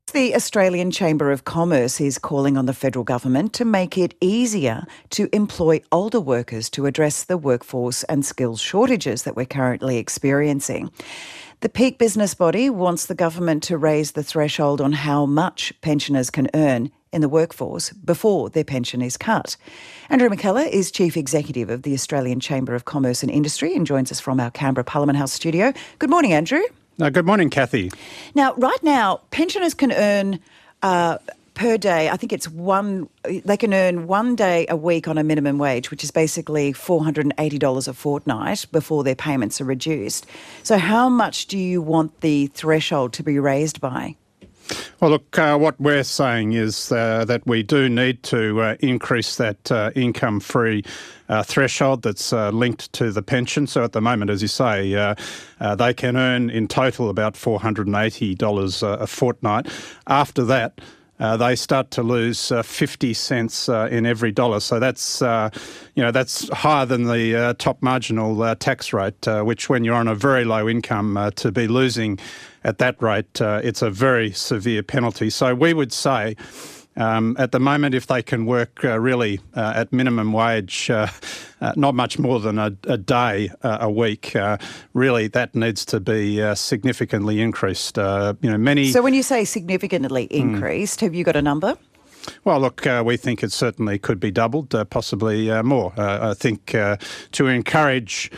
The Australian Chamber of Commerce is calling on the federal government to make it easier to employ older workers to address the workforce and skills shortages that we're currently experiencing. The peak business body wants the government to raise the threshold on how much pensioners can earn in the workforce before their pension is cut. Andrew McKellar is Chief Executive of the Australian Chamber of Commerce and Industry and joins us from our Canberra Parliament House studio. Good morning, Andrew. Good morning, Kathy. Now, right now, pensioners can earn per day, I think they can earn 1 day a week on a minimum wage, which is basically $480 a fortnight before their payments are reduced. So how much do you want the threshold to be raised by? Well, look, what we're saying is that we do need to increase that income-free threshold that's linked to the pension. So at the moment, as you say, they can earn in total about $480 a fortnight. After that, they start to lose 50 cents in every dollar. So that's higher than the top marginal tax rate, which when you're on a very low income to be losing at that rate, it's a very severe penalty. So we would say at the moment, if they can work really at minimum wage, not much more than a day a week, really that needs to be significantly increased. So when you say significantly increased, have you got a number? Well, look, we think it certainly could be doubled, possibly more. I think to encourage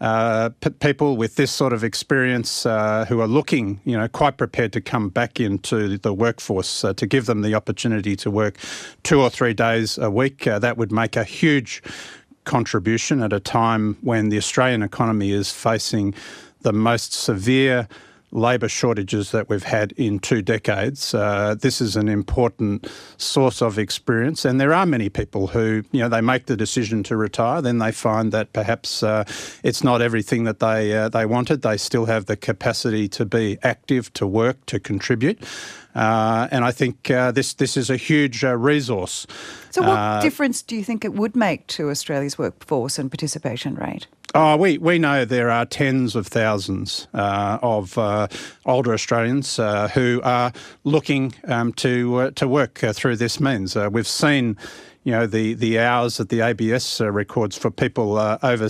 people with this sort of experience who are looking, quite prepared to come back into the workforce, to give them the opportunity to work 2 or 3 days a week, that would make a huge contribution at a time when the Australian economy is facing the most severe labour shortages that we've had in 2 decades. This is an important source of experience, and there are many people who, they make the decision to retire, then they find that perhaps it's not everything that they wanted. They still have the capacity to be active, to work, to contribute. And I think this is a huge resource. So what difference do you think it would make to Australia's workforce and participation rate? We know there are tens of thousands of older Australians who are looking to work through this means. We've seen the hours that the ABS records for people over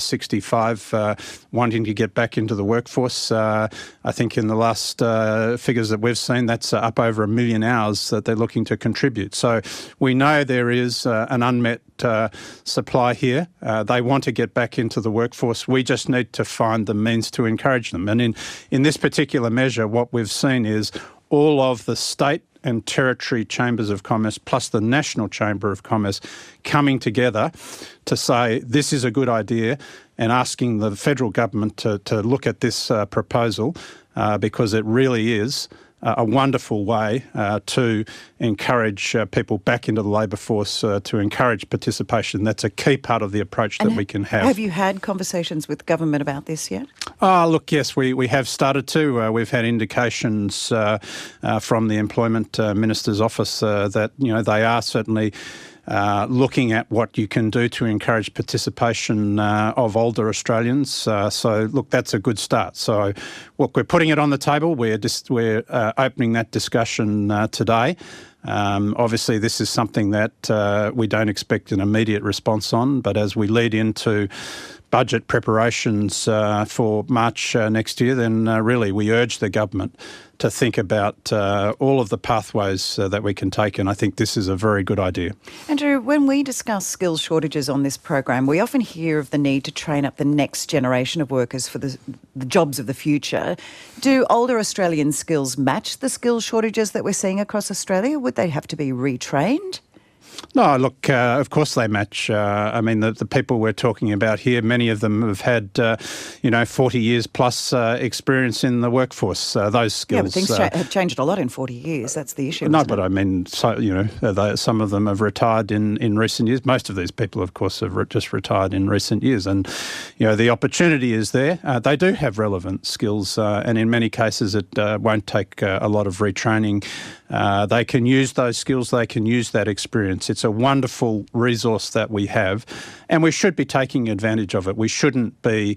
65 wanting to get back into the workforce. I think in the last figures that we've seen, that's up over 1 million hours that they're looking to contribute. So we know there is an unmet supply here. They want to get back into the workforce. We just need to find the means to encourage them. And in this particular measure, what we've seen is all of the state and territory chambers of commerce plus the National Chamber of Commerce coming together to say this is a good idea and asking the federal government to look at this proposal because it really is a wonderful way to encourage people back into the labour force, to encourage participation. That's a key part of the approach that we can have. Have you had conversations with government about this yet? Look, yes, we have started to. We've had indications from the Employment Minister's office that, they are certainly looking at what you can do to encourage participation of older Australians. So, look, that's a good start. So, look, we're putting it on the table. We're opening that discussion today. Obviously, this is something that we don't expect an immediate response on, but as we lead into budget preparations for March next year, then really we urge the government to think about all of the pathways that we can take, and I think this is a very good idea. Andrew, when we discuss skills shortages on this program, we often hear of the need to train up the next generation of workers for the jobs of the future. Do older Australian skills match the skills shortages that we're seeing across Australia? Would they have to be retrained? No, look, of course they match. I mean, the people we're talking about here, many of them have had, 40 years plus experience in the workforce. Those skills. Yeah, but things have changed a lot in 40 years. That's the issue. No, but I mean, some of them have retired in recent years. Most of these people, of course, have just retired in recent years. And, the opportunity is there. They do have relevant skills, and in many cases it won't take a lot of retraining. They can use those skills. They can use that experience. It's a wonderful resource that we have, and we should be taking advantage of it. We shouldn't be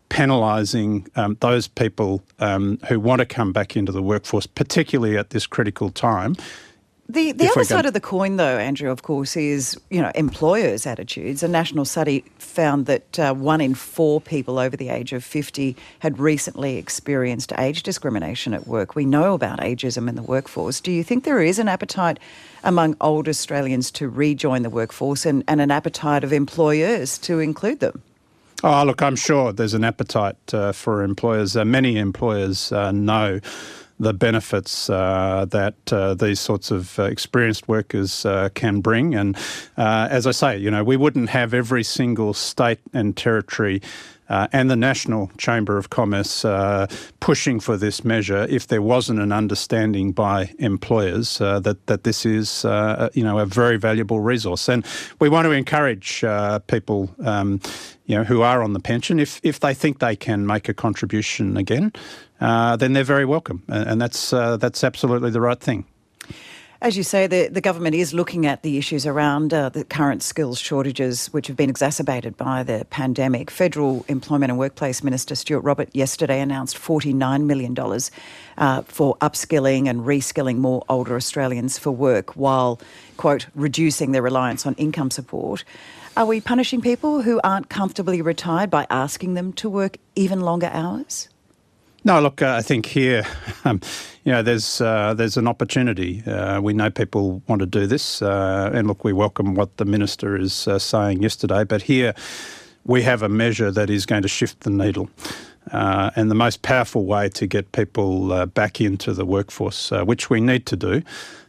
penalising those people who want to come back into the workforce, particularly at this critical time. The other side of the coin, though, Andrew, of course, is, employers' attitudes. A national study found that 1 in 4 people over the age of 50 had recently experienced age discrimination at work. We know about ageism in the workforce. Do you think there is an appetite among old Australians to rejoin the workforce and an appetite of employers to include them? Oh, look, I'm sure there's an appetite for employers. Many employers know the benefits that these sorts of experienced workers can bring. And as I say, we wouldn't have every single state and territory and the National Chamber of Commerce pushing for this measure if there wasn't an understanding by employers that this is, a very valuable resource. And we want to encourage people, who are on the pension, if they think they can make a contribution again, then they're very welcome. And that's absolutely the right thing. As you say, the government is looking at the issues around the current skills shortages, which have been exacerbated by the pandemic. Federal Employment and Workplace Minister Stuart Robert yesterday announced $49 million for upskilling and reskilling more older Australians for work while, quote, reducing their reliance on income support. Are we punishing people who aren't comfortably retired by asking them to work even longer hours? No, look, I think here, there's an opportunity. We know people want to do this, and look, we welcome what the Minister is saying yesterday. But here, we have a measure that is going to shift the needle, and the most powerful way to get people back into the workforce, which we need to do,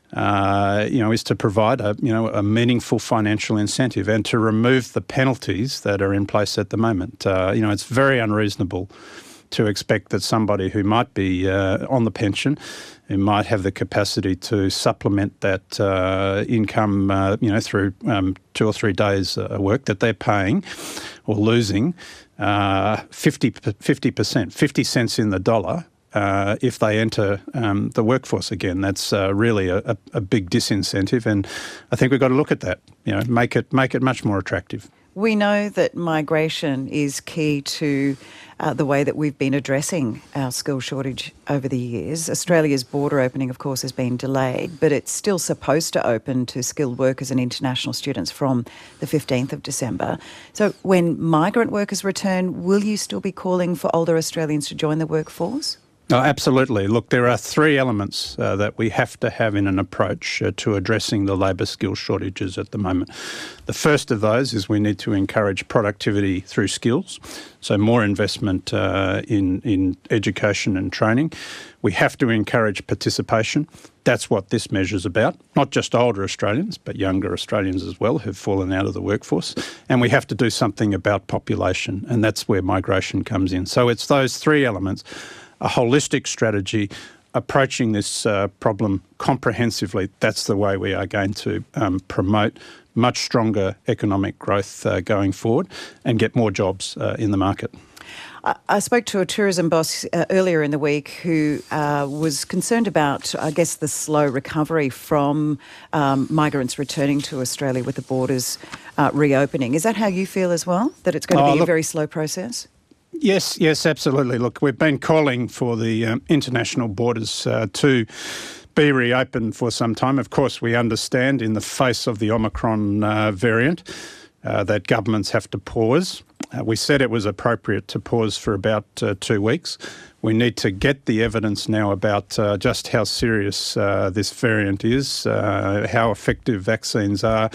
is to provide a meaningful financial incentive and to remove the penalties that are in place at the moment. It's very unreasonable to expect that somebody who might be on the pension, who might have the capacity to supplement that income, through 2 or 3 days work, that they're paying or losing 50%, 50 cents in the dollar if they enter the workforce again. That's really a big disincentive, and I think we've got to look at that. Make it much more attractive. We know that migration is key to the way that we've been addressing our skill shortage over the years. Australia's border opening, of course, has been delayed, but it's still supposed to open to skilled workers and international students from the 15th of December. So when migrant workers return, will you still be calling for older Australians to join the workforce? Oh, absolutely. Look, there are 3 elements that we have to have in an approach to addressing the labour skill shortages at the moment. The first of those is we need to encourage productivity through skills, so more investment in education and training. We have to encourage participation. That's what this measure is about, not just older Australians, but younger Australians as well who've fallen out of the workforce. And we have to do something about population, and that's where migration comes in. So it's those 3 elements. A holistic strategy, approaching this problem comprehensively. That's the way we are going to promote much stronger economic growth going forward and get more jobs in the market. I spoke to a tourism boss earlier in the week who was concerned about, I guess, the slow recovery from migrants returning to Australia with the borders reopening. Is that how you feel as well, that it's going to be a very slow process? Yes, absolutely. Look, we've been calling for the international borders to be reopened for some time. Of course, we understand in the face of the Omicron variant that governments have to pause. We said it was appropriate to pause for about 2 weeks. We need to get the evidence now about just how serious this variant is, how effective vaccines are.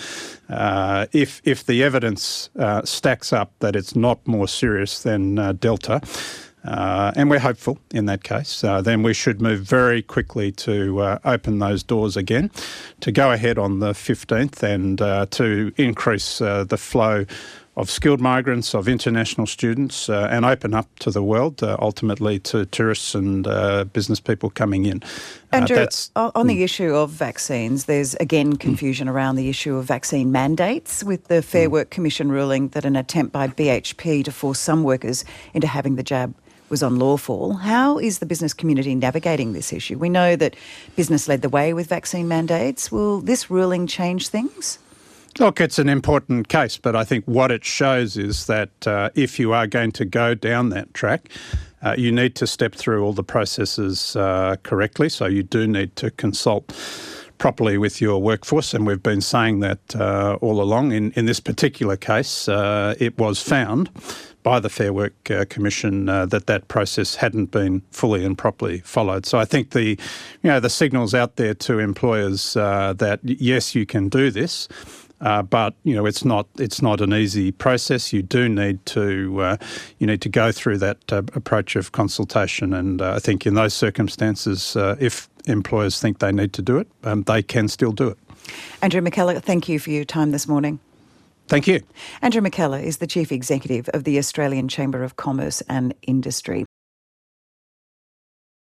If the evidence stacks up that it's not more serious than Delta, and we're hopeful in that case, then we should move very quickly to open those doors again, to go ahead on the 15th and to increase the flow of skilled migrants, of international students, and open up to the world, ultimately to tourists and business people coming in. Andrew, on the issue of vaccines, there's again confusion around the issue of vaccine mandates, with the Fair Work Commission ruling that an attempt by BHP to force some workers into having the jab was unlawful. How is the business community navigating this issue? We know that business led the way with vaccine mandates. Will this ruling change things? Look, it's an important case, but I think what it shows is that if you are going to go down that track, you need to step through all the processes correctly. So you do need to consult properly with your workforce, and we've been saying that all along. In this particular case, it was found by the Fair Work Commission that process hadn't been fully and properly followed. So I think the signals out there to employers that yes, you can do this. But it's not an easy process. You do need to go through that approach of consultation, and I think in those circumstances, if employers think they need to do it, they can still do it. Andrew McKellar, thank you for your time this morning. Thank you. Andrew McKellar is the Chief Executive of the Australian Chamber of Commerce and Industry.